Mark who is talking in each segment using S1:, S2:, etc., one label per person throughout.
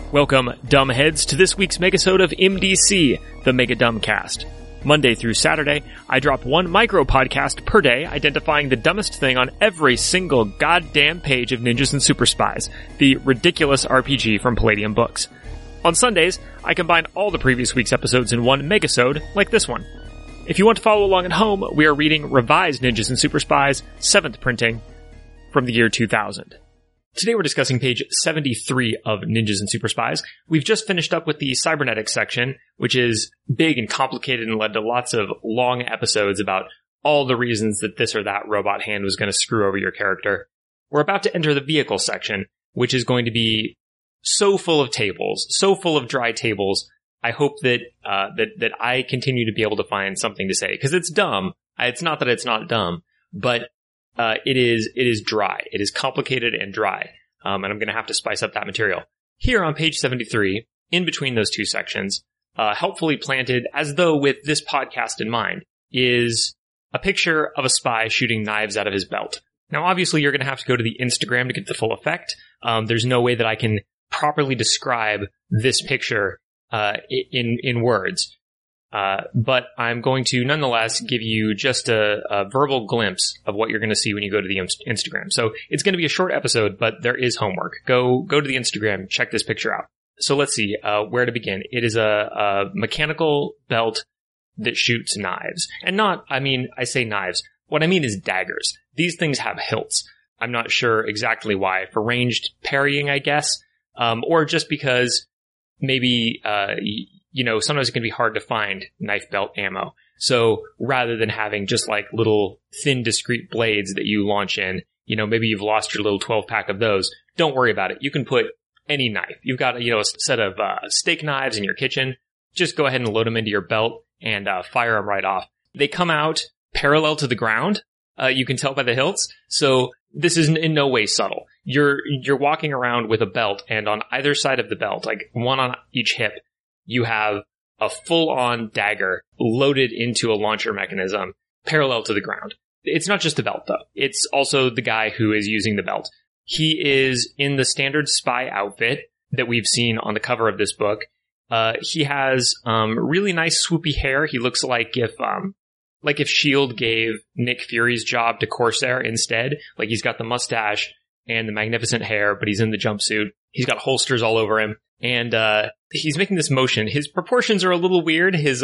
S1: Welcome, dumbheads, to this week's megasode of MDC, the Mega Dumbcast. Monday through Saturday, I drop one micro podcast per day identifying the dumbest thing on every single goddamn page of Ninjas and Super Spies, the ridiculous RPG from Palladium Books. On Sundays, I combine all the previous week's episodes in one megasode, like this one. If you want to follow along at home, we are reading revised Ninjas and Super Spies, 7th printing, from the year 2000. Today we're discussing page 73 of Ninjas and Super Spies. We've just finished up with the cybernetics section, which is big and complicated and led to lots of long episodes about all the reasons that this or that robot hand was going to screw over your character. We're about to enter the vehicle section, which is going to be so full of tables, so full of dry tables. I hope that that I continue to be able to find something to say, because it's dumb. It's not that it's not dumb, but it is dry. It is complicated and dry. And I'm going to have to spice up that material. Here on page 73, in between those two sections, helpfully planted, as though with this podcast in mind, is a picture of a spy shooting knives out of his belt. Now, obviously, you're going to have to go to the Instagram to get the full effect. There's no way that I can properly describe this picture in words. But I'm going to nonetheless give you just a verbal glimpse of what you're going to see when you go to the Instagram. So it's going to be a short episode, but there is homework. Go to the Instagram, check this picture out. So let's see where to begin. It is a mechanical belt that shoots knives. And I say knives. What I mean is daggers. These things have hilts. I'm not sure exactly why. For ranged parrying, I guess. Or just because maybe, sometimes it can be hard to find knife belt ammo. So rather than having just like little thin, discrete blades that you launch in, maybe you've lost your little 12-pack of those. Don't worry about it. You can put any knife. You've got, a set of steak knives in your kitchen. Just go ahead and load them into your belt and fire them right off. They come out parallel to the ground. You can tell by the hilts. So this is in no way subtle. You're walking around with a belt, and on either side of the belt, like one on each hip, you have a full-on dagger loaded into a launcher mechanism parallel to the ground. It's not just the belt, though. It's also the guy who is using the belt. He is in the standard spy outfit that we've seen on the cover of this book. He has really nice swoopy hair. He looks like if S.H.I.E.L.D. gave Nick Fury's job to Corsair instead. Like, he's got the mustache and the magnificent hair, but he's in the jumpsuit. He's got holsters all over him. And he's making this motion. His proportions are a little weird. His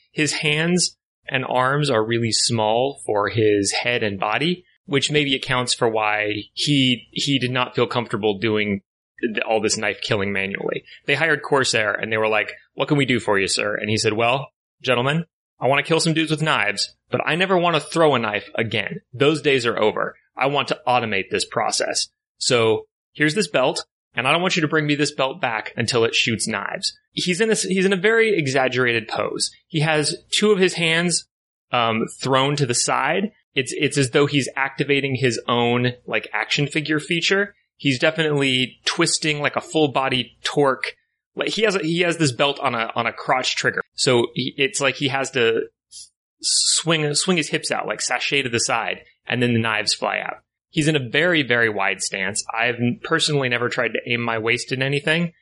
S1: hands and arms are really small for his head and body, which maybe accounts for why he did not feel comfortable doing all this knife killing manually. They hired Corsair, and they were like, "What can we do for you, sir?" And he said, "Well, gentlemen, I want to kill some dudes with knives, but I never want to throw a knife again. Those days are over. I want to automate this process. So here's this belt. And I don't want you to bring me this belt back until it shoots knives." He's in a very exaggerated pose. He has two of his hands thrown to the side. It's as though he's activating his own like action figure feature. He's definitely twisting like a full body torque. Like he has this belt on a crotch trigger. So it's like he has to swing his hips out, like sashay to the side, and then the knives fly out. He's in a very, very wide stance. I've personally never tried to aim my waist in anything,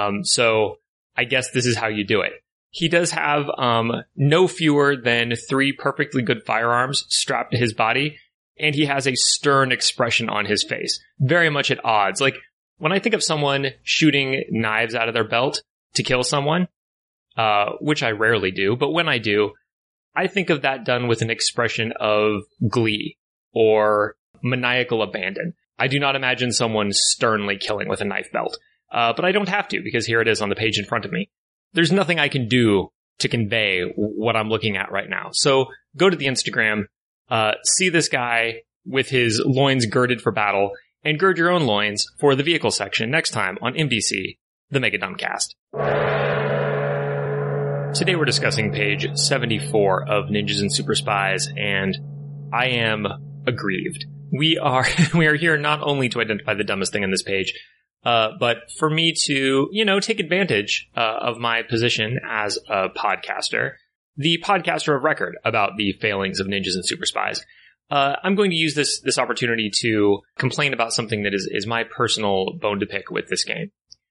S1: so I guess this is how you do it. He does have no fewer than 3 perfectly good firearms strapped to his body, and he has a stern expression on his face, very much at odds. Like, when I think of someone shooting knives out of their belt to kill someone, which I rarely do, but when I do, I think of that done with an expression of glee or maniacal abandon. I do not imagine someone sternly killing with a knife belt. But I don't have to, because here it is on the page in front of me. There's nothing I can do to convey what I'm looking at right now. So go to the Instagram, see this guy with his loins girded for battle, and gird your own loins for the vehicle section next time on MDC, the Mega Dumbcast. Today we're discussing page 74 of Ninjas and Super Spies, and I am aggrieved. We are here not only to identify the dumbest thing on this page, but for me to, take advantage of my position as a podcaster, the podcaster of record about the failings of Ninjas and Super Spies. I'm going to use this opportunity to complain about something that is my personal bone to pick with this game.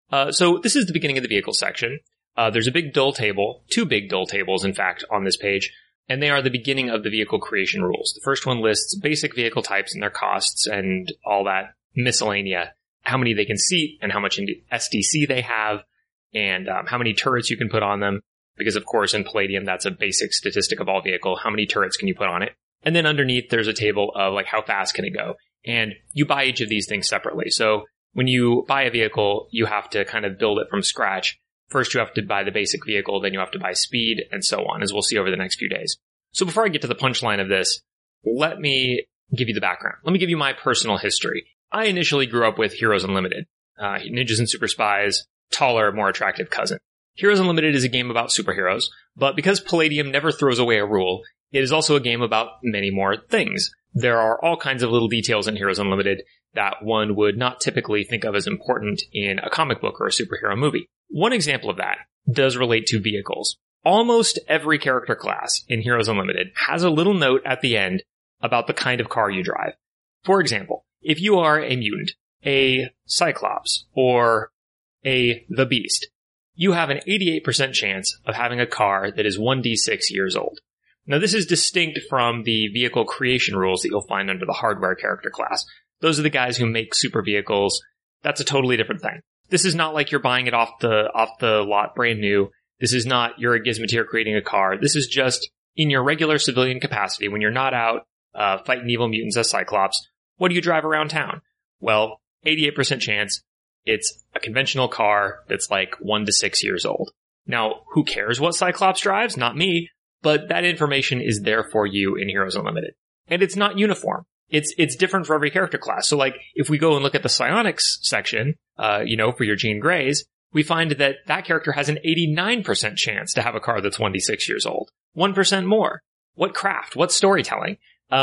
S1: So this is the beginning of the vehicle section. There's a big dull table, 2 big dull tables, in fact, on this page, and they are the beginning of the vehicle creation rules. The first one lists basic vehicle types and their costs and all that miscellanea, how many they can seat and how much SDC they have, and how many turrets you can put on them, because of course in Palladium that's a basic statistic of all vehicle. How many turrets can you put on it? And then underneath there's a table of like how fast can it go, and you buy each of these things separately. So when you buy a vehicle, you have to kind of build it from scratch. First you have to buy the basic vehicle, then you have to buy speed, and so on, as we'll see over the next few days. So before I get to the punchline of this, let me give you the background. Let me give you my personal history. I initially grew up with Heroes Unlimited, Ninjas and Super Spies, taller, more attractive cousin. Heroes Unlimited is a game about superheroes, but because Palladium never throws away a rule, it is also a game about many more things. There are all kinds of little details in Heroes Unlimited that one would not typically think of as important in a comic book or a superhero movie. One example of that does relate to vehicles. Almost every character class in Heroes Unlimited has a little note at the end about the kind of car you drive. For example, if you are a mutant, a Cyclops, or the Beast, you have an 88% chance of having a car that is 1d6 years old. Now this is distinct from the vehicle creation rules that you'll find under the hardware character class. Those are the guys who make super vehicles. That's a totally different thing. This is not like you're buying it off the lot brand new. This is not you're a Gizmoteer creating a car. This is just in your regular civilian capacity when you're not out fighting evil mutants as Cyclops. What do you drive around town? Well, 88% chance it's a conventional car that's like 1 to 6 years old. Now, who cares what Cyclops drives? Not me. But that information is there for you in Heroes Unlimited. And it's not uniform. It's different for every character class. So like, if we go and look at the psionics section, for your Jean Greys, we find that that character has an 89% chance to have a car that's 1d6 years old. 1% more. What craft? What storytelling?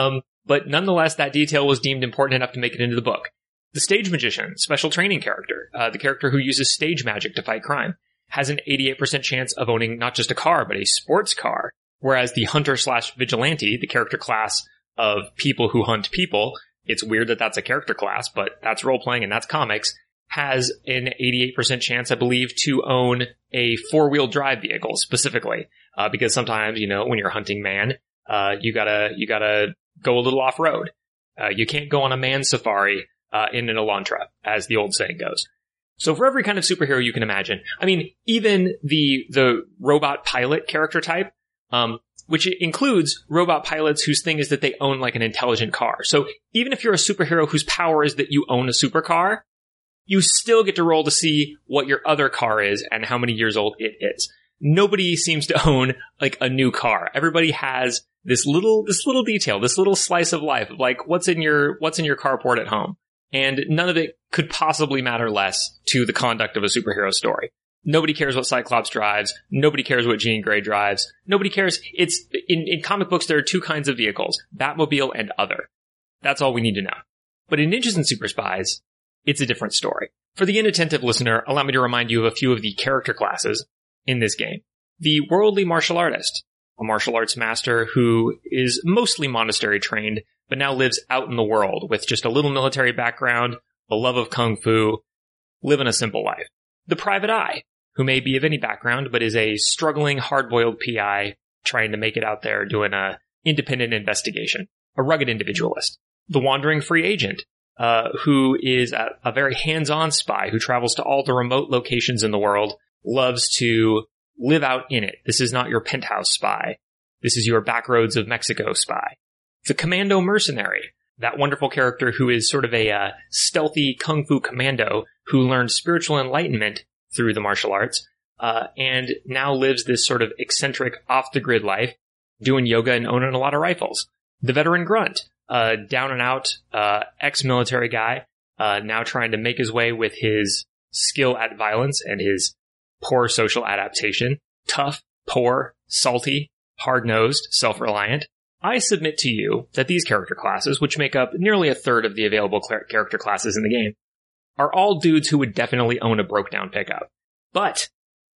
S1: But nonetheless, that detail was deemed important enough to make it into the book. The Stage Magician, special training character, the character who uses stage magic to fight crime, has an 88% chance of owning not just a car, but a sports car. Whereas the Hunter/Vigilante, the character class of people who hunt people, it's weird that that's a character class, but that's role-playing and that's comics, has an 88% chance, I believe, to own a 4-wheel drive vehicle specifically. Because sometimes, when you're hunting man, you gotta go a little off-road. You can't go on a man safari in an Elantra, as the old saying goes. So for every kind of superhero you can imagine, even the robot pilot character type, which includes robot pilots whose thing is that they own like an intelligent car. So even if you're a superhero whose power is that you own a supercar, you still get to roll to see what your other car is and how many years old it is. Nobody seems to own like a new car. Everybody has this little detail, this little slice of life of like what's in your carport at home. And none of it could possibly matter less to the conduct of a superhero story. Nobody cares what Cyclops drives. Nobody cares what Jean Grey drives. Nobody cares. It's in comic books, there are 2 kinds of vehicles, Batmobile and other. That's all we need to know. But in Ninjas and Super Spies, it's a different story. For the inattentive listener, allow me to remind you of a few of the character classes in this game. The worldly martial artist, a martial arts master who is mostly monastery trained, but now lives out in the world with just a little military background, a love of kung fu, living a simple life. The private eye, who may be of any background, but is a struggling, hard-boiled PI trying to make it out there doing a independent investigation. A rugged individualist. The wandering free agent, who is a very hands-on spy who travels to all the remote locations in the world, loves to live out in it. This is not your penthouse spy. This is your backroads of Mexico spy. The commando mercenary, that wonderful character who is sort of a stealthy kung fu commando who learned spiritual enlightenment through the martial arts, and now lives this sort of eccentric off-the-grid life, doing yoga and owning a lot of rifles. The veteran grunt, down and out ex-military guy, now trying to make his way with his skill at violence and his poor social adaptation. Tough, poor, salty, hard-nosed, self-reliant. I submit to you that these character classes, which make up nearly a third of the available character classes in the game, are all dudes who would definitely own a broke-down pickup. But,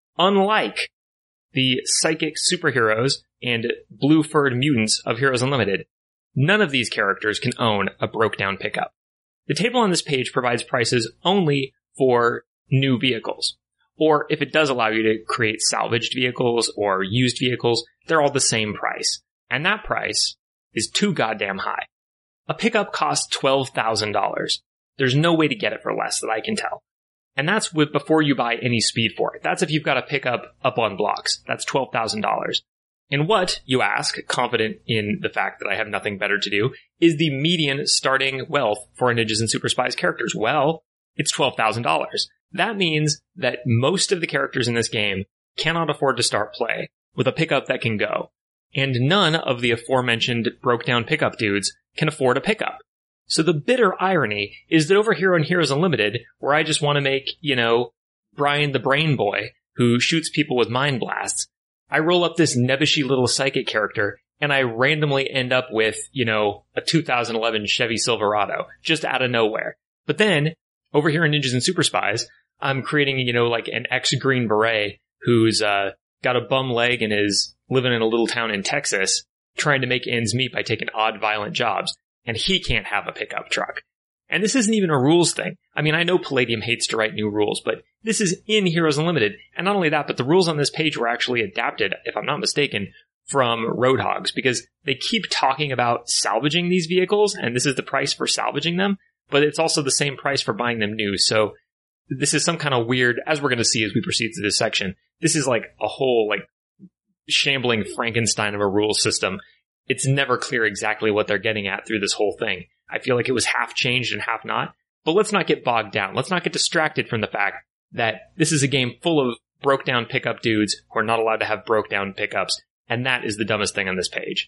S1: unlike the psychic superheroes and blue-furred mutants of Heroes Unlimited, none of these characters can own a broke-down pickup. The table on this page provides prices only for new vehicles. Or if it does allow you to create salvaged vehicles or used vehicles, they're all the same price. And that price is too goddamn high. A pickup costs $12,000. There's no way to get it for less that I can tell. And that's with before you buy any speed for it. That's if you've got a pickup up on blocks. That's $12,000. And what, you ask, confident in the fact that I have nothing better to do, is the median starting wealth for Ninjas and Super Spies characters? Well, it's $12,000. That means that most of the characters in this game cannot afford to start play with a pickup that can go. And none of the aforementioned broke-down pickup dudes can afford a pickup. So the bitter irony is that over here on Heroes Unlimited, where I just want to make, Brian the Brain Boy, who shoots people with mind blasts, I roll up this nebbishy little psychic character, and I randomly end up with, a 2011 Chevy Silverado, just out of nowhere. But then, over here in Ninjas and Super Spies, I'm creating, an ex-Green Beret who's got a bum leg and is living in a little town in Texas, trying to make ends meet by taking odd, violent jobs. And he can't have a pickup truck. And this isn't even a rules thing. I mean, I know Palladium hates to write new rules, but this is in Heroes Unlimited. And not only that, but the rules on this page were actually adapted, if I'm not mistaken, from Roadhogs, because they keep talking about salvaging these vehicles, and this is the price for salvaging them, but it's also the same price for buying them new. So this is some kind of weird, as we're going to see as we proceed through this section, this is like a whole, shambling Frankenstein of a rule system. It's never clear exactly what they're getting at through this whole thing. I feel like it was half changed and half not. But let's not get bogged down. Let's not get distracted from the fact that this is a game full of broke-down pickup dudes who are not allowed to have broke-down pickups. And that is the dumbest thing on this page.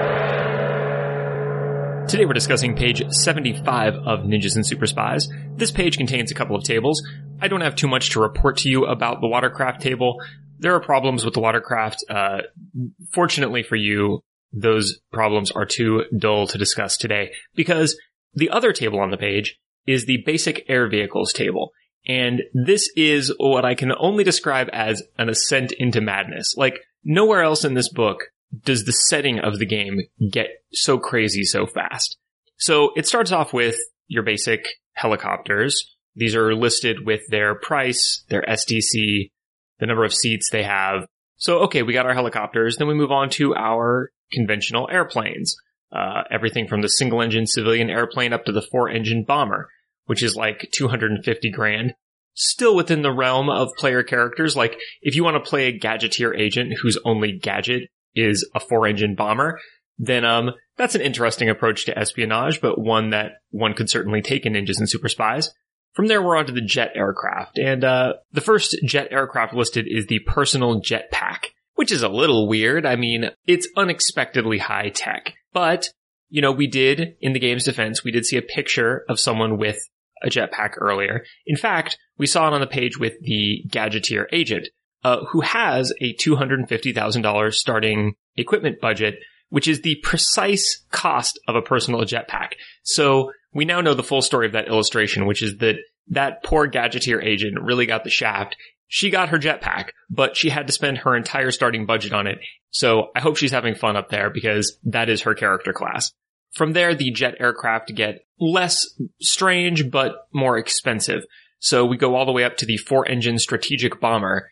S1: Today we're discussing page 75 of Ninjas and Super Spies. This page contains a couple of tables. I don't have too much to report to you about the watercraft table. There are problems with the watercraft. Fortunately for you, those problems are too dull to discuss today, because the other table on the page is the basic air vehicles table. And this is what I can only describe as an ascent into madness. Nowhere else in this book does the setting of the game get so crazy so fast. So it starts off with your basic helicopters. These are listed with their price, their SDC, the number of seats they have. So, okay, we got our helicopters. Then we move on to our conventional airplanes. Everything from the single-engine civilian airplane up to the 4-engine bomber, which is like $250,000. Still within the realm of player characters. If you want to play a gadgeteer agent whose only gadget is a 4-engine bomber, then that's an interesting approach to espionage, but one that one could certainly take in Ninjas and Super Spies. From there, we're on to the jet aircraft. And the first jet aircraft listed is the personal jetpack, which is a little weird. I mean, it's unexpectedly high tech. But, we did, in the game's defense, we did see a picture of someone with a jetpack earlier. In fact, we saw it on the page with the gadgeteer agent, who has a $250,000 starting equipment budget, which is the precise cost of a personal jetpack. So we now know the full story of that illustration, which is that poor gadgeteer agent really got the shaft. She got her jetpack, but she had to spend her entire starting budget on it. So I hope she's having fun up there, because that is her character class. From there, the jet aircraft get less strange, but more expensive. So we go all the way up to the 4-engine strategic bomber,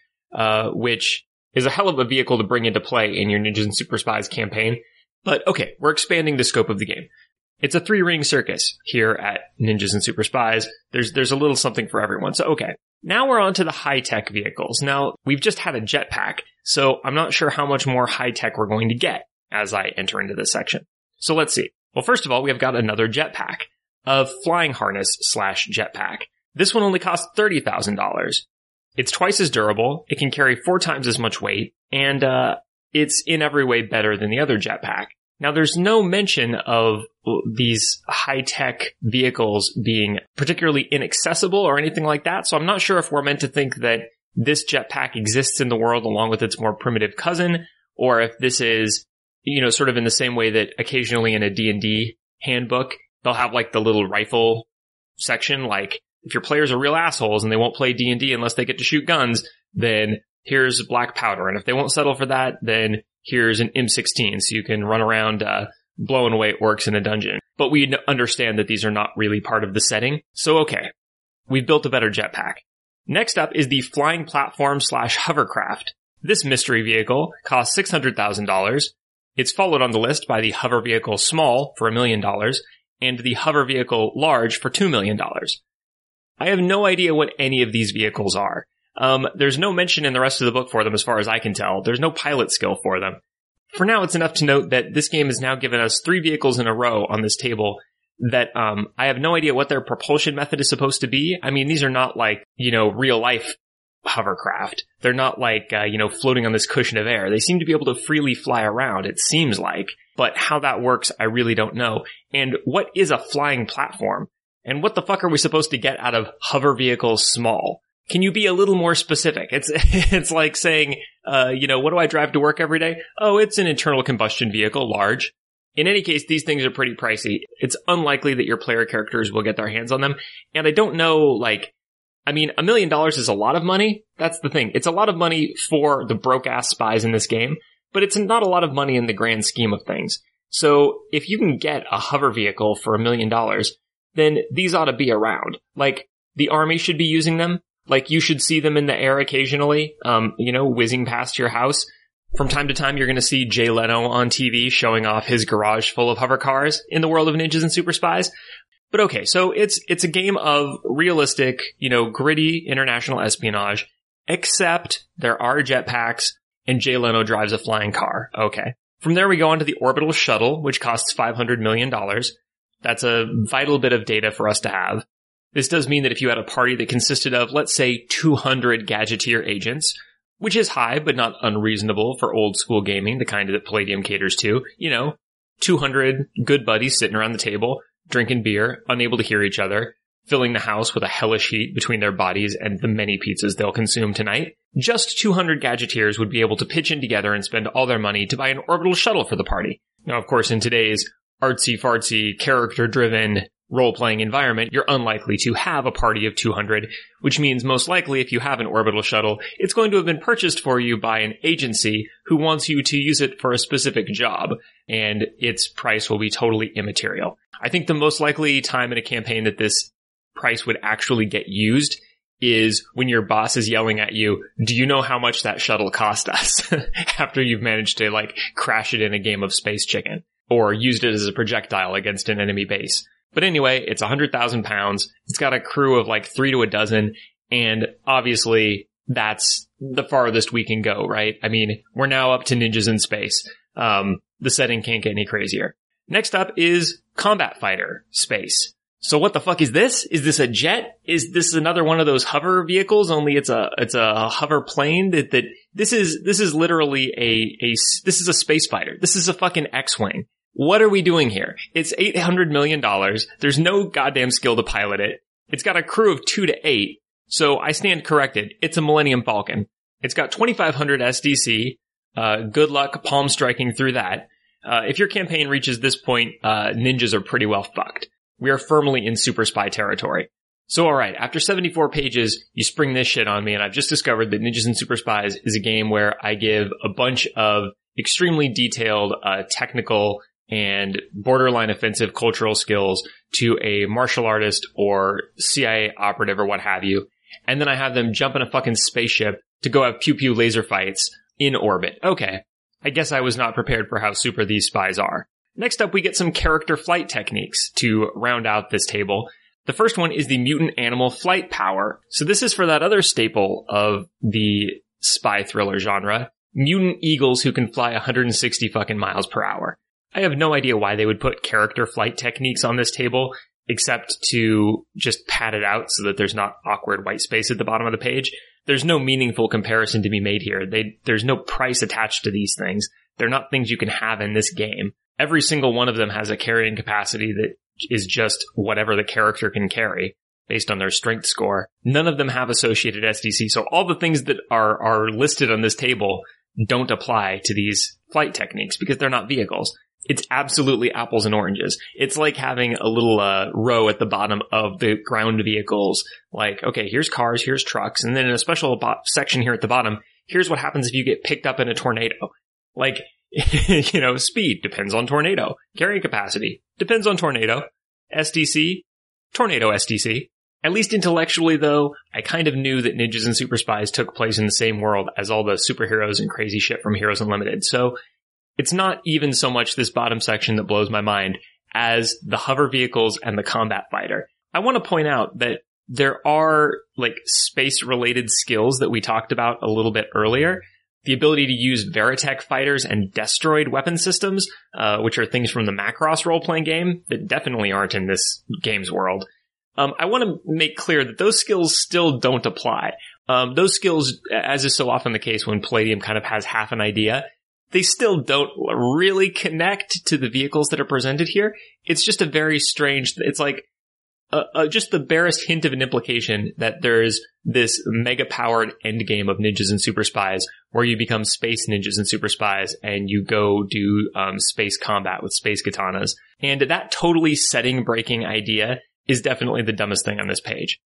S1: which is a hell of a vehicle to bring into play in your Ninjas and Super Spies campaign. But okay, we're expanding the scope of the game. It's a 3-ring circus here at Ninjas and Super Spies. There's a little something for everyone. So okay, now we're on to the high-tech vehicles. Now, we've just had a jetpack, so I'm not sure how much more high-tech we're going to get as I enter into this section. So let's see. Well, first of all, we have got another jetpack, a flying harness / jetpack. This one only costs $30,000. It's twice as durable, it can carry 4 times as much weight, and it's in every way better than the other jetpack. Now, there's no mention of these high-tech vehicles being particularly inaccessible or anything like that, so I'm not sure if we're meant to think that this jetpack exists in the world along with its more primitive cousin, or if this is, sort of in the same way that occasionally in a D&D handbook, they'll have the little rifle section, if your players are real assholes and they won't play D&D unless they get to shoot guns, then here's black powder. And if they won't settle for that, then here's an M16 so you can run around blowing away orcs in a dungeon. But we understand that these are not really part of the setting. So okay, we've built a better jetpack. Next up is the Flying Platform / Hovercraft. This mystery vehicle costs $600,000. It's followed on the list by the Hover Vehicle Small for $1 million and the Hover Vehicle Large for $2 million. I have no idea what any of these vehicles are. There's no mention in the rest of the book for them as far as I can tell. There's no pilot skill for them. For now, it's enough to note that this game has now given us 3 vehicles in a row on this table that I have no idea what their propulsion method is supposed to be. I mean, these are not like, real life hovercraft. They're not like, floating on this cushion of air. They seem to be able to freely fly around, it seems like. But how that works, I really don't know. And what is a flying platform? And what the fuck are we supposed to get out of Hover Vehicle Small? Can you be a little more specific? It's like saying, what do I drive to work every day? Oh, it's an internal combustion vehicle, large. In any case, these things are pretty pricey. It's unlikely that your player characters will get their hands on them. And I don't know, $1 million is a lot of money. That's the thing. It's a lot of money for the broke-ass spies in this game, but it's not a lot of money in the grand scheme of things. So if you can get a hover vehicle for $1 million, then these ought to be around. The army should be using them. You should see them in the air occasionally, whizzing past your house. From time to time, you're going to see Jay Leno on TV showing off his garage full of hover cars in the world of ninjas and super spies. But okay, so it's a game of realistic, gritty international espionage, except there are jetpacks and Jay Leno drives a flying car. Okay. From there, we go on to the orbital shuttle, which costs $500 million. That's a vital bit of data for us to have. This does mean that if you had a party that consisted of, let's say, 200 Gadgeteer agents, which is high but not unreasonable for old school gaming, the kind that Palladium caters to, 200 good buddies sitting around the table, drinking beer, unable to hear each other, filling the house with a hellish heat between their bodies and the many pizzas they'll consume tonight. Just 200 Gadgeteers would be able to pitch in together and spend all their money to buy an orbital shuttle for the party. Now, of course, in today's artsy-fartsy, character-driven, role-playing environment, you're unlikely to have a party of 200, which means most likely if you have an orbital shuttle, it's going to have been purchased for you by an agency who wants you to use it for a specific job, and its price will be totally immaterial. I think the most likely time in a campaign that this price would actually get used is when your boss is yelling at you, do you know how much that shuttle cost us? After you've managed to, crash it in a game of Space Chicken, or used it as a projectile against an enemy base. But anyway, it's 100,000 pounds. It's got a crew of 3 to a dozen. And obviously, that's the farthest we can go, right? I mean, we're now up to ninjas in space. The setting can't get any crazier. Next up is Combat Fighter Space. So what the fuck is this? Is this a jet? Is this another one of those hover vehicles? Only it's a hover plane this is literally this is a space fighter. This is a fucking X-Wing. What are we doing here? It's $800 million. There's no goddamn skill to pilot it. It's got a crew of 2 to 8. So I stand corrected. It's a Millennium Falcon. It's got 2,500 SDC. Good luck palm striking through that. If your campaign reaches this point, ninjas are pretty well fucked. We are firmly in super spy territory. So alright, after 74 pages, you spring this shit on me, and I've just discovered that Ninjas and Super Spies is a game where I give a bunch of extremely detailed, technical, and borderline offensive cultural skills to a martial artist or CIA operative or what have you, and then I have them jump in a fucking spaceship to go have pew-pew laser fights in orbit. Okay, I guess I was not prepared for how super these spies are. Next up, we get some character flight techniques to round out this table. The first one is the mutant animal flight power. So this is for that other staple of the spy thriller genre, mutant eagles who can fly 160 fucking miles per hour. I have no idea why they would put character flight techniques on this table, except to just pad it out so that there's not awkward white space at the bottom of the page. There's no meaningful comparison to be made here. There's no price attached to these things. They're not things you can have in this game. Every single one of them has a carrying capacity that is just whatever the character can carry based on their strength score. None of them have associated SDC, so all the things that are listed on this table don't apply to these flight techniques because they're not vehicles. It's absolutely apples and oranges. It's like having a little row at the bottom of the ground vehicles. Like, okay, here's cars, here's trucks, and then in a special section here at the bottom, here's what happens if you get picked up in a tornado. Like, speed depends on tornado. Carrying capacity depends on tornado. SDC, tornado SDC. At least intellectually, though, I kind of knew that Ninjas and Super Spies took place in the same world as all the superheroes and crazy shit from Heroes Unlimited. So it's not even so much this bottom section that blows my mind as the hover vehicles and the combat fighter. I want to point out that there are space-related skills that we talked about a little bit earlier. The ability to use Veritech fighters and Destroid weapon systems, which are things from the Macross role-playing game that definitely aren't in this game's world. I want to make clear that those skills still don't apply. Those skills, as is so often the case when Palladium kind of has half an idea, they still don't really connect to the vehicles that are presented here. It's just a very strange, it's like just the barest hint of an implication that there's this mega-powered endgame of Ninjas and Super Spies where you become space ninjas and super spies and you go do space combat with space katanas. And that totally setting-breaking idea is definitely the dumbest thing on this page.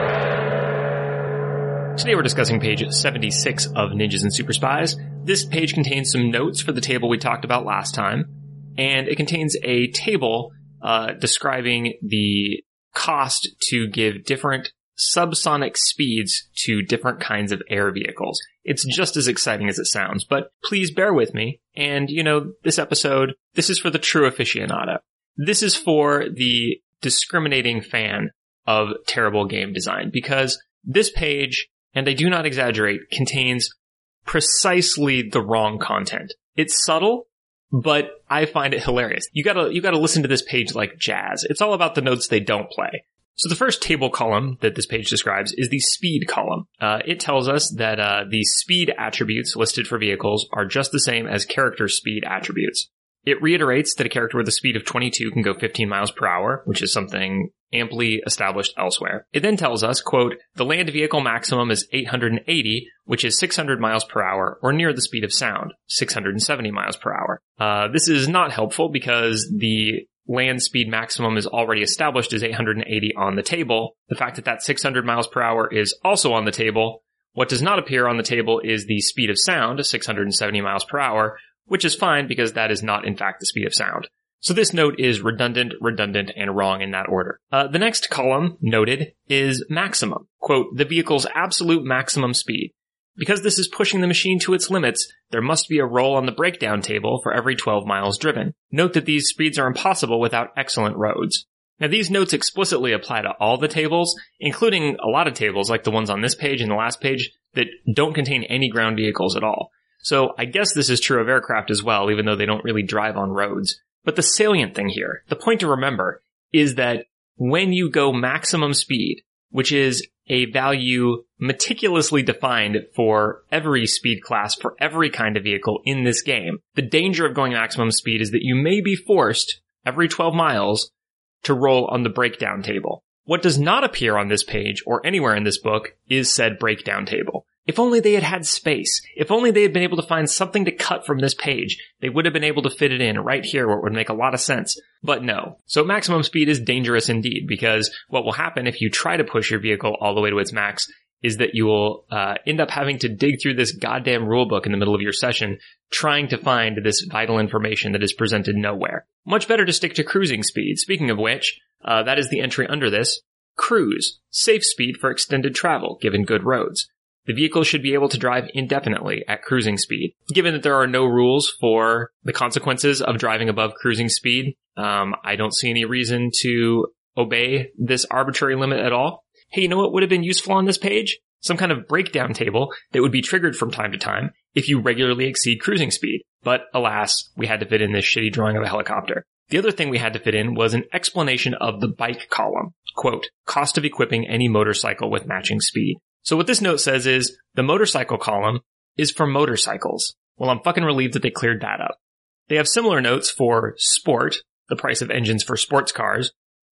S1: Today we're discussing page 76 of Ninjas and Super Spies. This page contains some notes for the table we talked about last time, and it contains a table describing the cost to give different subsonic speeds to different kinds of air vehicles. It's just as exciting as it sounds, but please bear with me. And, this episode, this is for the true aficionado. This is for the discriminating fan of terrible game design, because this page, and I do not exaggerate, contains precisely the wrong content. It's subtle, but I find it hilarious. You gotta listen to this page like jazz. It's all about the notes they don't play. So the first table column that this page describes is the speed column. It tells us that the speed attributes listed for vehicles are just the same as character speed attributes. It reiterates that a character with a speed of 22 can go 15 miles per hour, which is something amply established elsewhere. It then tells us, quote, the land vehicle maximum is 880, which is 600 miles per hour, or near the speed of sound, 670 miles per hour. This is not helpful because the land speed maximum is already established as 880 on the table. The fact that 600 miles per hour is also on the table. What does not appear on the table is the speed of sound, 670 miles per hour, which is fine because that is not in fact the speed of sound. So this note is redundant, and wrong in that order. The next column, noted, is maximum. Quote, the vehicle's absolute maximum speed. Because this is pushing the machine to its limits, there must be a roll on the breakdown table for every 12 miles driven. Note that these speeds are impossible without excellent roads. Now these notes explicitly apply to all the tables, including a lot of tables like the ones on this page and the last page that don't contain any ground vehicles at all. So I guess this is true of aircraft as well, even though they don't really drive on roads. But the salient thing here, the point to remember, is that when you go maximum speed, which is a value meticulously defined for every speed class, for every kind of vehicle in this game, the danger of going maximum speed is that you may be forced, every 12 miles, to roll on the breakdown table. What does not appear on this page, or anywhere in this book, is said breakdown table. If only they had had space. If only they had been able to find something to cut from this page, they would have been able to fit it in right here where it would make a lot of sense. But no. So maximum speed is dangerous indeed, because what will happen if you try to push your vehicle all the way to its max is that you will end up having to dig through this goddamn rulebook in the middle of your session, trying to find this vital information that is presented nowhere. Much better to stick to cruising speed. Speaking of which, that is the entry under this. Cruise. Safe speed for extended travel, given good roads. The vehicle should be able to drive indefinitely at cruising speed. Given that there are no rules for the consequences of driving above cruising speed, I don't see any reason to obey this arbitrary limit at all. Hey, you know what would have been useful on this page? Some kind of breakdown table that would be triggered from time to time if you regularly exceed cruising speed. But alas, we had to fit in this shitty drawing of a helicopter. The other thing we had to fit in was an explanation of the bike column. Quote, cost of equipping any motorcycle with matching speed. So what this note says is, the motorcycle column is for motorcycles. Well, I'm fucking relieved that they cleared that up. They have similar notes for sport, the price of engines for sports cars,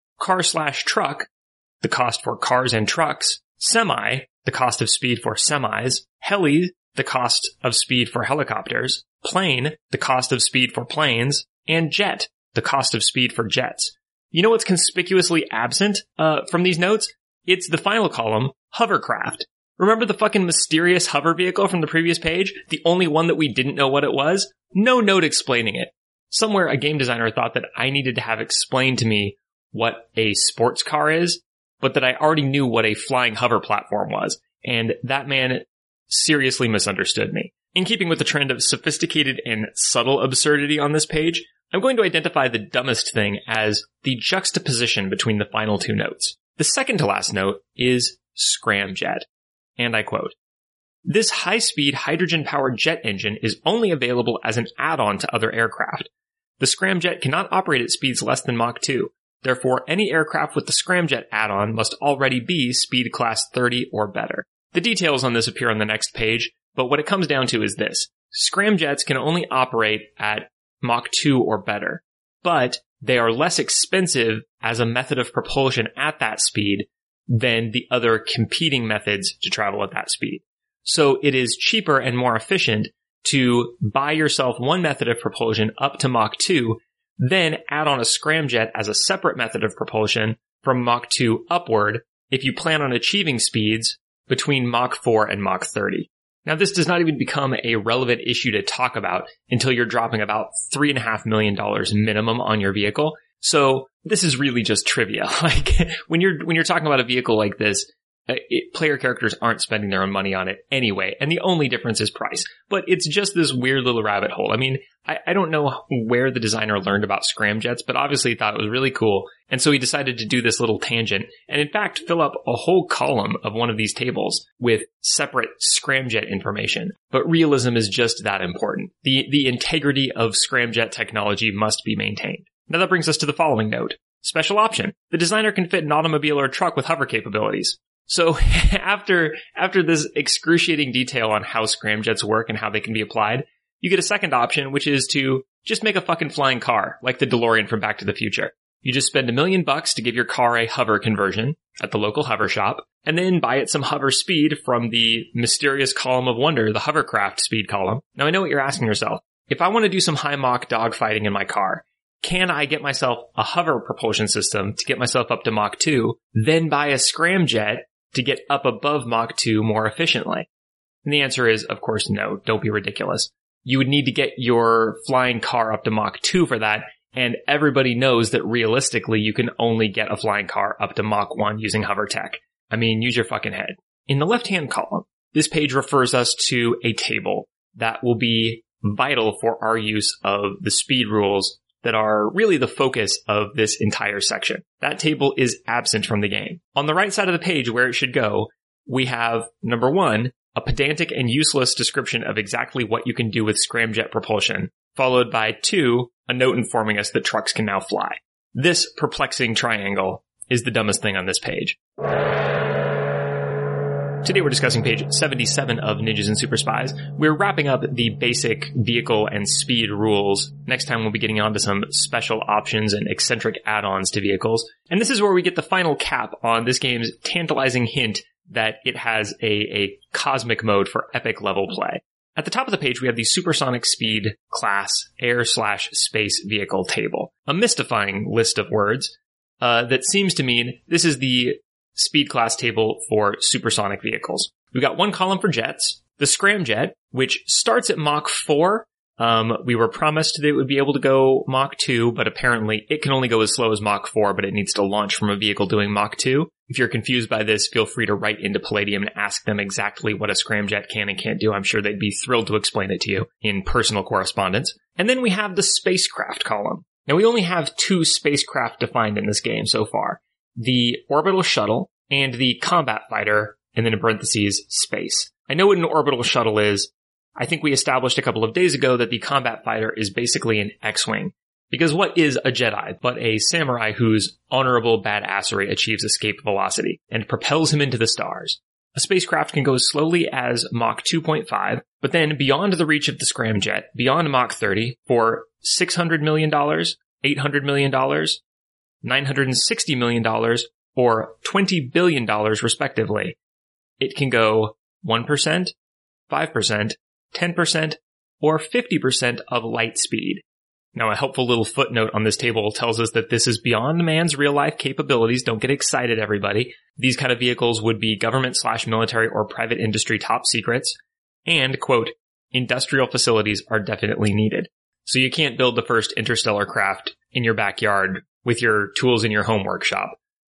S1: car/truck, the cost for cars and trucks, semi, the cost of speed for semis, heli, the cost of speed for helicopters, plane, the cost of speed for planes, and jet, the cost of speed for jets. You know what's conspicuously absent from these notes? It's the final column, hovercraft. Remember the fucking mysterious hover vehicle from the previous page? The only one that we didn't know what it was? No note explaining it. Somewhere a game designer thought that I needed to have explained to me what a sports car is, but that I already knew what a flying hover platform was, and that man seriously misunderstood me. In keeping with the trend of sophisticated and subtle absurdity on this page, I'm going to identify the dumbest thing as the juxtaposition between the final two notes. The second to last note is scramjet, and I quote, "This high-speed hydrogen-powered jet engine is only available as an add-on to other aircraft. The scramjet cannot operate at speeds less than Mach 2. Therefore, any aircraft with the scramjet add-on must already be speed class 30 or better." The details on this appear on the next page, but what it comes down to is this. Scramjets can only operate at Mach 2 or better, but they are less expensive as a method of propulsion at that speed than the other competing methods to travel at that speed. So it is cheaper and more efficient to buy yourself one method of propulsion up to Mach 2, then add on a scramjet as a separate method of propulsion from Mach 2 upward if you plan on achieving speeds between Mach 4 and Mach 30. Now, this does not even become a relevant issue to talk about until you're dropping about $3.5 million minimum on your vehicle. So this is really just trivia. Like when you're talking about a vehicle like this, player characters aren't spending their own money on it anyway, and the only difference is price. But it's just this weird little rabbit hole. I mean, I don't know where the designer learned about scramjets, but obviously he thought it was really cool, and so he decided to do this little tangent, and in fact fill up a whole column of one of these tables with separate scramjet information. But realism is just that important. The integrity of scramjet technology must be maintained. Now that brings us to the following note. Special option. The designer can fit an automobile or a truck with hover capabilities. So after this excruciating detail on how scramjets work and how they can be applied, you get a second option, which is to just make a fucking flying car, like the DeLorean from Back to the Future. You just spend $1 million to give your car a hover conversion at the local hover shop, and then buy it some hover speed from the mysterious column of wonder, the hovercraft speed column. Now I know what you're asking yourself. If I want to do some high Mach dogfighting in my car, can I get myself a hover propulsion system to get myself up to Mach 2, then buy a scramjet to get up above Mach 2 more efficiently? And the answer is, of course, no. Don't be ridiculous. You would need to get your flying car up to Mach 2 for that, and everybody knows that realistically you can only get a flying car up to Mach 1 using hover tech. I mean, use your fucking head. In the left-hand column, this page refers us to a table that will be vital for our use of the speed rules that are really the focus of this entire section. That table is absent from the game. On the right side of the page where it should go, we have, number 1, a pedantic and useless description of exactly what you can do with scramjet propulsion, followed by 2, a note informing us that trucks can now fly. This perplexing triangle is the dumbest thing on this page. Today we're discussing page 77 of Ninjas and Super Spies. We're wrapping up the basic vehicle and speed rules. Next time we'll be getting on to some special options and eccentric add-ons to vehicles. And this is where we get the final cap on this game's tantalizing hint that it has a cosmic mode for epic level play. At the top of the page we have the supersonic speed class air/space vehicle table. A mystifying list of words that seems to mean this is the speed class table for supersonic vehicles. We've got one column for jets, the scramjet, which starts at Mach 4. We were promised that it would be able to go Mach 2, but apparently it can only go as slow as Mach 4, but it needs to launch from a vehicle doing Mach 2. If you're confused by this, feel free to write into Palladium and ask them exactly what a scramjet can and can't do. I'm sure they'd be thrilled to explain it to you in personal correspondence. And then we have the spacecraft column. Now, we only have 2 spacecraft defined in this game so far. The orbital shuttle and the combat fighter, and then in parentheses, space. I know what an orbital shuttle is. I think we established a couple of days ago that the combat fighter is basically an X-Wing. Because what is a Jedi but a samurai whose honorable badassery achieves escape velocity and propels him into the stars? A spacecraft can go as slowly as Mach 2.5, but then beyond the reach of the scramjet, beyond Mach 30, for $600 million, $800 million, $960 million, or $20 billion respectively. It can go 1%, 5%, 10%, or 50% of light speed. Now, a helpful little footnote on this table tells us that this is beyond man's real-life capabilities. Don't get excited, everybody. These kind of vehicles would be government/military or private industry top secrets. And, quote, industrial facilities are definitely needed. So you can't build the first interstellar craft in your backyard with your tools in your home workshop.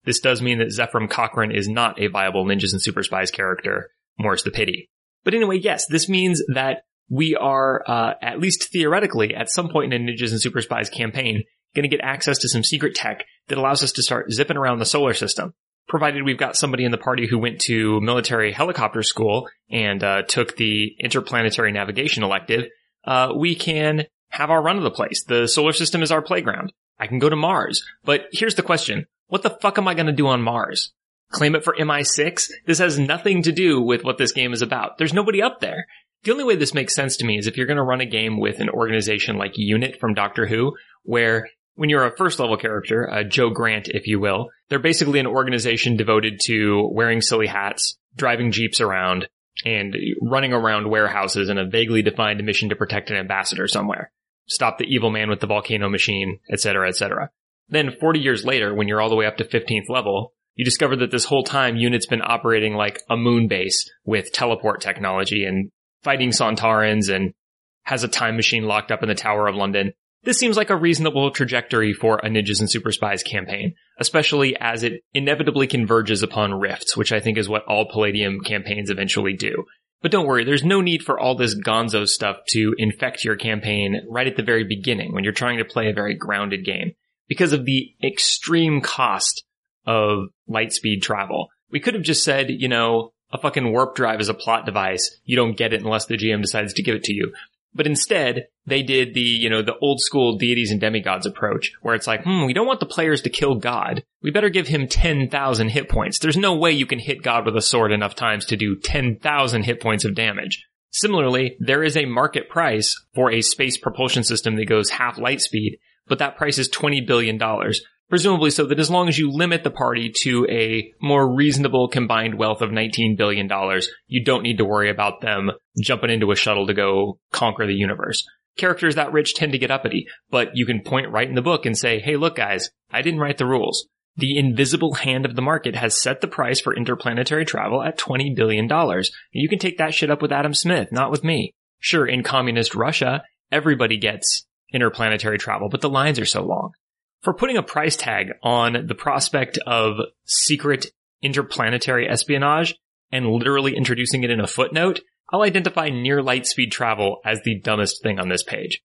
S1: This does mean that Zephram Cochrane is not a viable Ninjas and Super Spies character, more's the pity. But anyway, yes, this means that we are, at least theoretically, at some point in a Ninjas and Super Spies campaign, going to get access to some secret tech that allows us to start zipping around the solar system. Provided we've got somebody in the party who went to military helicopter school and took the interplanetary navigation elective, we can have our run of the place. The solar system is our playground. I can go to Mars. But here's the question. What the fuck am I going to do on Mars? Claim it for MI6? This has nothing to do with what this game is about. There's nobody up there. The only way this makes sense to me is if you're going to run a game with an organization like UNIT from Doctor Who, where when you're a first level character, a Joe Grant, if you will, they're basically an organization devoted to wearing silly hats, driving jeeps around, and running around warehouses in a vaguely defined mission to protect an ambassador somewhere. Stop the evil man with the volcano machine, etc., etc. Then 40 years later, when you're all the way up to 15th level, you discover that this whole time UNIT's been operating like a moon base with teleport technology and fighting Sontarans and has a time machine locked up in the Tower of London. This seems like a reasonable trajectory for a Ninjas and Super Spies campaign, especially as it inevitably converges upon rifts, which I think is what all Palladium campaigns eventually do. But don't worry, there's no need for all this gonzo stuff to infect your campaign right at the very beginning when you're trying to play a very grounded game. Because of the extreme cost of lightspeed travel. We could have just said, you know, a fucking warp drive is a plot device. You don't get it unless the GM decides to give it to you. But instead, they did the old school deities and demigods approach, where it's like, we don't want the players to kill God. We better give him 10,000 hit points. There's no way you can hit God with a sword enough times to do 10,000 hit points of damage. Similarly, there is a market price for a space propulsion system that goes half light speed, but that price is $20 billion. Presumably so that as long as you limit the party to a more reasonable combined wealth of $19 billion, you don't need to worry about them jumping into a shuttle to go conquer the universe. Characters that rich tend to get uppity, but you can point right in the book and say, hey, look guys, I didn't write the rules. The invisible hand of the market has set the price for interplanetary travel at $20 billion. You can take that shit up with Adam Smith, not with me. Sure, in communist Russia, everybody gets interplanetary travel, but the lines are so long. For putting a price tag on the prospect of secret interplanetary espionage and literally introducing it in a footnote, I'll identify near light speed travel as the dumbest thing on this page.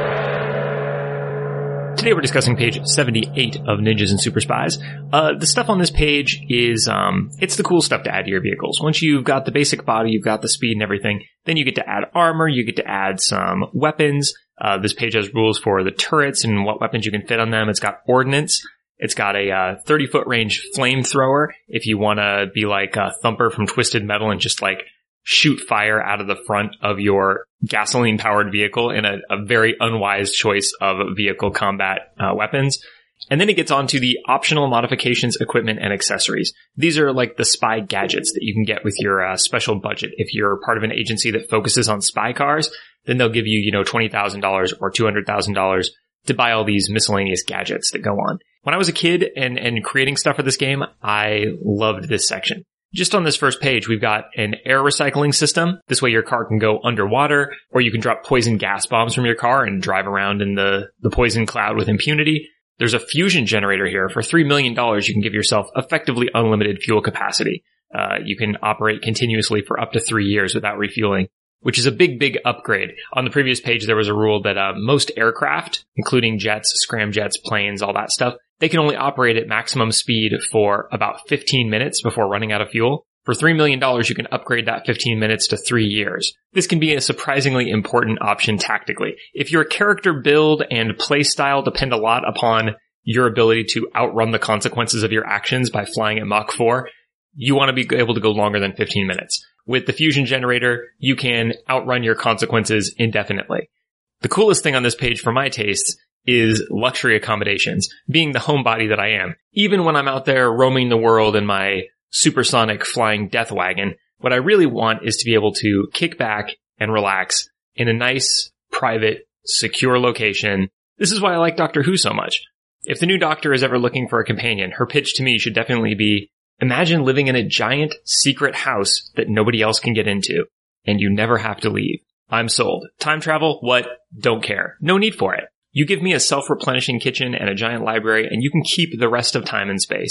S1: Today we're discussing page 78 of Ninjas and Super Spies. The stuff on this page is, it's the cool stuff to add to your vehicles. Once you've got the basic body, you've got the speed and everything, then you get to add armor, you get to add some weapons. This page has rules for the turrets and what weapons you can fit on them. It's got ordnance. It's got a 30-foot range flamethrower if you want to be like Thumper from Twisted Metal and just like shoot fire out of the front of your gasoline-powered vehicle in a very unwise choice of vehicle combat weapons. And then it gets on to the optional modifications, equipment, and accessories. These are like the spy gadgets that you can get with your special budget. If you're part of an agency that focuses on spy cars, then they'll give you, $20,000 or $200,000 to buy all these miscellaneous gadgets that go on. When I was a kid and creating stuff for this game, I loved this section. Just on this first page, we've got an air recycling system. This way your car can go underwater, or you can drop poison gas bombs from your car and drive around in the poison cloud with impunity. There's a fusion generator here. For $3 million, you can give yourself effectively unlimited fuel capacity. You can operate continuously for up to 3 years without refueling, which is a big, big upgrade. On the previous page, there was a rule that most aircraft, including jets, scramjets, planes, all that stuff, they can only operate at maximum speed for about 15 minutes before running out of fuel. For $3 million, you can upgrade that 15 minutes to 3 years. This can be a surprisingly important option tactically. If your character build and play style depend a lot upon your ability to outrun the consequences of your actions by flying at Mach 4, you want to be able to go longer than 15 minutes. With the fusion generator, you can outrun your consequences indefinitely. The coolest thing on this page for my tastes is luxury accommodations. Being the homebody that I am, even when I'm out there roaming the world in my supersonic flying death wagon, what I really want is to be able to kick back and relax in a nice, private, secure location. This is why I like Doctor Who so much. If the new Doctor is ever looking for a companion, her pitch to me should definitely be, imagine living in a giant secret house that nobody else can get into, and you never have to leave. I'm sold. Time travel? What? Don't care. No need for it. You give me a self-replenishing kitchen and a giant library, and you can keep the rest of time and space.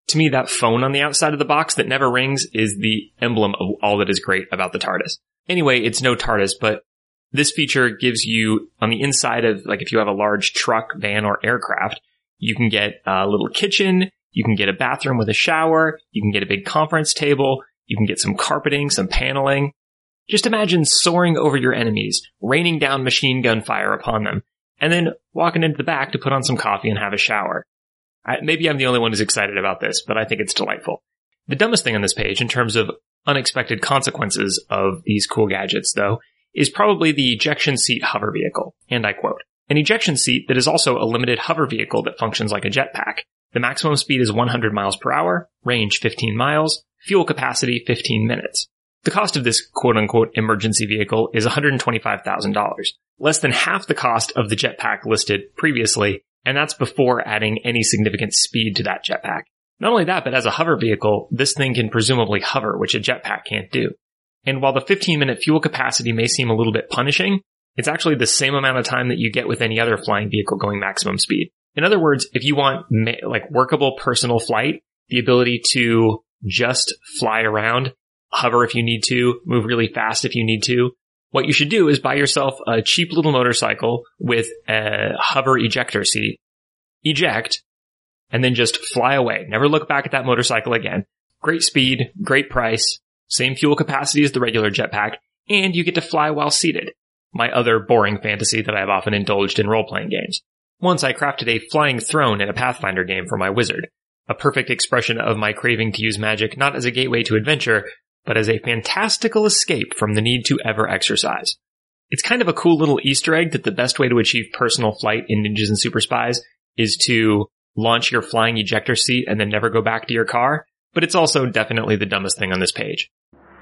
S1: To me, that phone on the outside of the box that never rings is the emblem of all that is great about the TARDIS. Anyway, it's no TARDIS, but this feature gives you, on the inside of, like, if you have a large truck, van, or aircraft, you can get a little kitchen, you can get a bathroom with a shower, you can get a big conference table, you can get some carpeting, some paneling. Just imagine soaring over your enemies, raining down machine gun fire upon them, and then walking into the back to put on some coffee and have a shower. Maybe I'm the only one who's excited about this, but I think it's delightful. The dumbest thing on this page, in terms of unexpected consequences of these cool gadgets, though, is probably the ejection seat hover vehicle. And I quote, "An ejection seat that is also a limited hover vehicle that functions like a jetpack. The maximum speed is 100 miles per hour, range 15 miles, fuel capacity 15 minutes. The cost of this quote-unquote emergency vehicle is $125,000, less than half the cost of the jetpack listed previously, and that's before adding any significant speed to that jetpack. Not only that, but as a hover vehicle, this thing can presumably hover, which a jetpack can't do. And while the 15-minute fuel capacity may seem a little bit punishing, it's actually the same amount of time that you get with any other flying vehicle going maximum speed. In other words, if you want like workable personal flight, the ability to just fly around, hover if you need to, move really fast if you need to, what you should do is buy yourself a cheap little motorcycle with a hover ejector seat, eject, and then just fly away. Never look back at that motorcycle again. Great speed, great price, same fuel capacity as the regular jetpack, and you get to fly while seated. My other boring fantasy that I've often indulged in role-playing games. Once I crafted a flying throne in a Pathfinder game for my wizard, a perfect expression of my craving to use magic not as a gateway to adventure, but as a fantastical escape from the need to ever exercise. It's kind of a cool little Easter egg that the best way to achieve personal flight in Ninjas and Super Spies is to launch your flying ejector seat and then never go back to your car, but it's also definitely the dumbest thing on this page.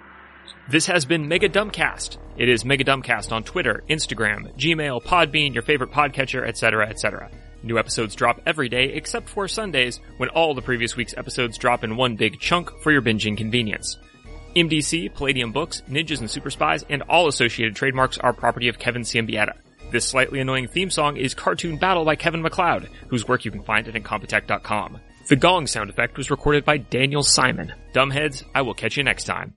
S1: This has been Mega Dumbcast. It is Mega Dumbcast on Twitter, Instagram, Gmail, Podbean, your favorite podcatcher, etc., etc. New episodes drop every day except for Sundays, when all the previous week's episodes drop in one big chunk for your binging convenience. MDC, Palladium Books, Ninjas and Super Spies, and all associated trademarks are property of Kevin Ciambietta. This slightly annoying theme song is Cartoon Battle by Kevin MacLeod, whose work you can find at Incompetech.com. The gong sound effect was recorded by Daniel Simon. Dumbheads, I will catch you next time.